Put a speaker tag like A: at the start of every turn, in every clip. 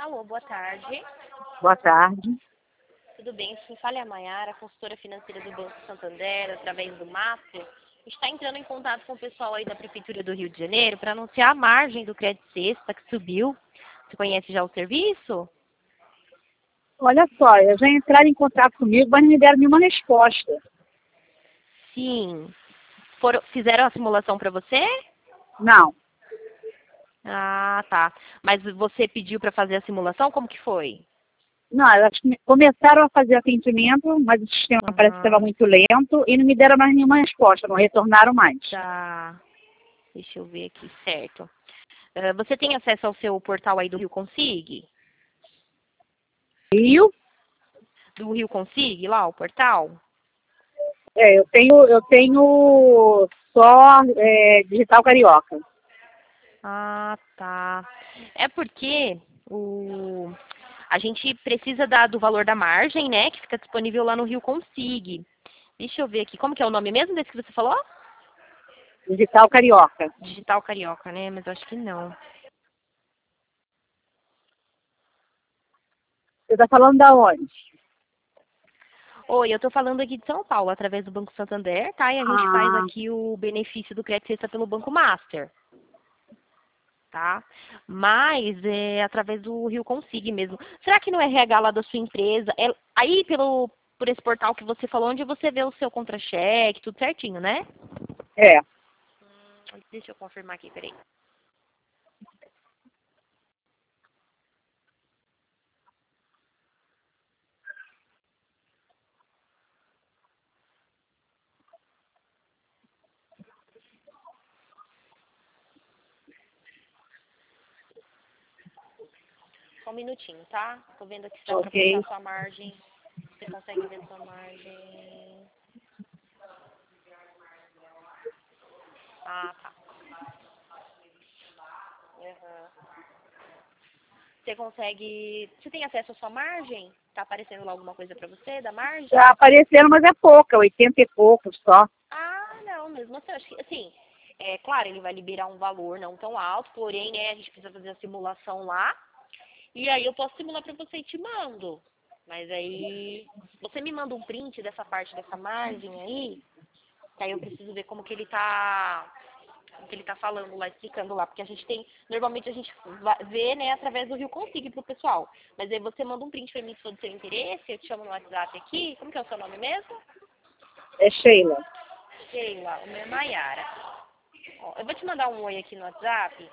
A: Alô, boa tarde.
B: Boa tarde.
A: Tudo bem? Quem fala é a Mayara, consultora financeira do Banco Santander, através do Master. Está entrando em contato com o pessoal aí da Prefeitura do Rio de Janeiro para anunciar a margem do crédito sexta que subiu. Você conhece já o serviço?
B: Olha só, já entraram em contato comigo, mas não me deram nenhuma resposta.
A: Sim. Fizeram a simulação para você?
B: Não.
A: Ah, tá. Mas você pediu para fazer a simulação? Como que foi?
B: Não, elas começaram a fazer atendimento, mas o sistema parece que estava
A: Aham,
B: muito lento e não me deram mais nenhuma resposta, não retornaram mais.
A: tá. Deixa eu ver aqui, certo. Você tem acesso ao seu portal aí do Rio Consig?
B: Rio?
A: Do Rio Consig, lá, o portal?
B: Eu tenho só Digital Carioca.
A: Ah, tá. É porque a gente precisa do valor da margem, né? Que fica disponível lá no Rio Consig. Deixa eu ver aqui. Como que é o nome mesmo desse que você falou?
B: Digital Carioca.
A: Digital Carioca, né? Mas eu acho que não.
B: Você está falando da onde?
A: Oi, eu tô falando aqui de São Paulo, através do Banco Santander, tá? E a gente faz
B: Ah,
A: aqui o benefício do crédito sexta pelo Banco Master, tá? Mas é através do Rio Consig mesmo. Será que no RH lá da sua empresa, aí por esse portal que você falou, onde você vê o seu contra-cheque, tudo certinho, né?
B: é.
A: Deixa eu confirmar aqui, peraí. Só um minutinho, tá? Tô vendo aqui se dá pra
B: Ok.
A: fechar sua margem. Você consegue ver sua margem. Ah, tá. Aham. Você consegue. Você tem acesso à sua margem? Tá aparecendo lá alguma coisa pra você da margem?
B: Tá aparecendo, mas é pouca, 80 e pouco só.
A: Ah, não, mesmo assim, eu acho que, assim, é claro, ele vai liberar um valor não tão alto, porém, né, a gente precisa fazer a simulação lá, e aí eu posso simular pra você e te mando. Mas aí, você me manda um print dessa parte dessa margem aí, que aí eu preciso ver como que ele tá falando lá, explicando lá, porque a gente tem, normalmente a gente vê, né, através do Rio Consig pro pessoal. Mas aí você manda um print pra mim se for do seu interesse, eu te chamo no WhatsApp aqui, como que é o seu nome mesmo?
B: É Sheila.
A: Sheila, o meu é Mayara. Ó, eu vou te mandar um oi aqui no WhatsApp.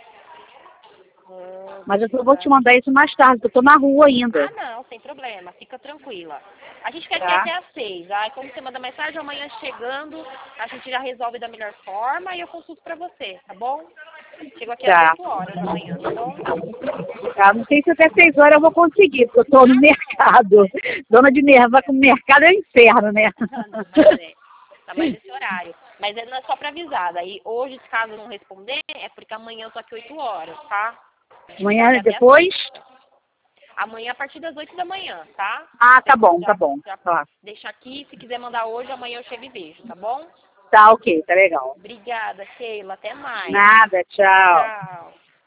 B: Mas
A: Deixa eu
B: eu vou te
A: entrar.
B: mandar isso mais tarde, porque eu tô na rua
A: Ah,
B: ainda.
A: não, sem problema, fica tranquila. A gente quer aqui
B: Tá?
A: até às 6. Aí, como você manda mais tarde, amanhã chegando, a gente já resolve da melhor forma e eu consulto pra você, tá bom? Chego aqui às
B: Tá.
A: 8 horas da manhã, tá bom?
B: Tá, não sei se até 6 horas eu vou conseguir, porque eu tô no mercado. Dona de nerva com o mercado é um inferno, né?
A: Não, mas tá mais esse horário. Mas não é só pra avisar. Daí, hoje, se caso não responder, é porque amanhã eu tô aqui 8 horas, tá? A gente fica aqui
B: Amanhã
A: até às
B: depois?
A: 6. Amanhã a partir das 8 da manhã, tá?
B: Ah, tá
A: Você
B: bom, tá
A: já,
B: bom.
A: já
B: Tá,
A: deixa aqui, se quiser mandar hoje, amanhã eu chego e vejo, tá bom?
B: tá ok, tá legal.
A: Obrigada, Sheila. Até mais.
B: Nada, tchau.
A: Tchau.